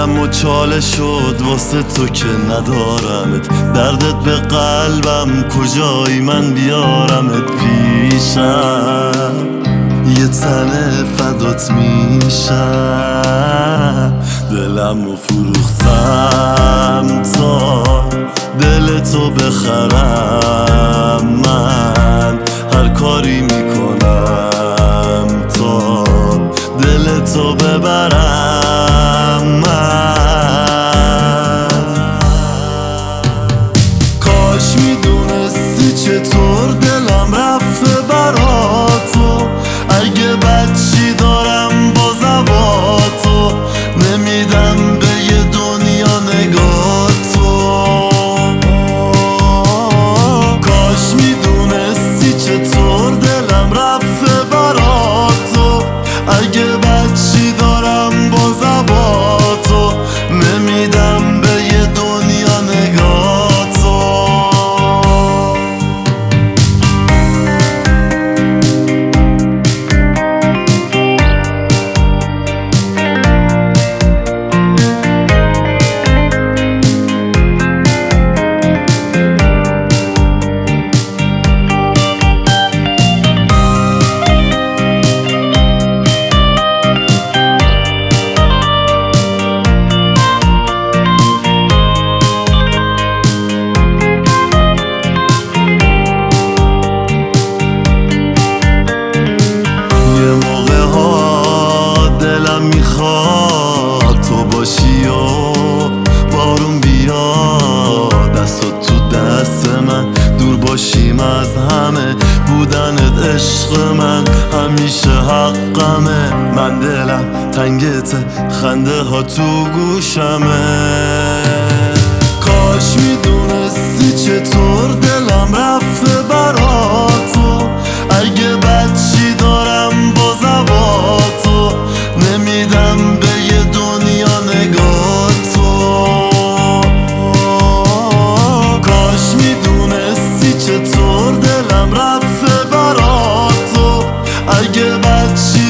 دلم مچاله شد واسه تو که ندارمت. دردت به قلبم کجایی من بیارمت پیشم. یه تنه فدات میشم. دلمو فروختم تا دل تو بخرم. من هر کاری میکنم تا دل تو ببرم. من کاش میدونستی چطور دلم رفته براتو. اگه بچی دارم بازم با تو نمیدم به یه دنیا نگاه تو. کاش میدونستی چطور دلم رفته براتو. اگه بچی دارم بازم با تو نمیدم به یه دنیا نگاه تو. میخواد تو باشی و بارون بیاد دستات تو دست من. دور باشیم از همه بودنت عشق من همیشه حقمه. من دلم تنگته خنده ها تو گوشمه. کاش میدونستی چطور دلم رفته براتو. اگه بچی دارم بازم با تو نمیدم به یه دنیا نگاه تو. کاش میدونستی چطور دلم رفته براتو. اگه بچی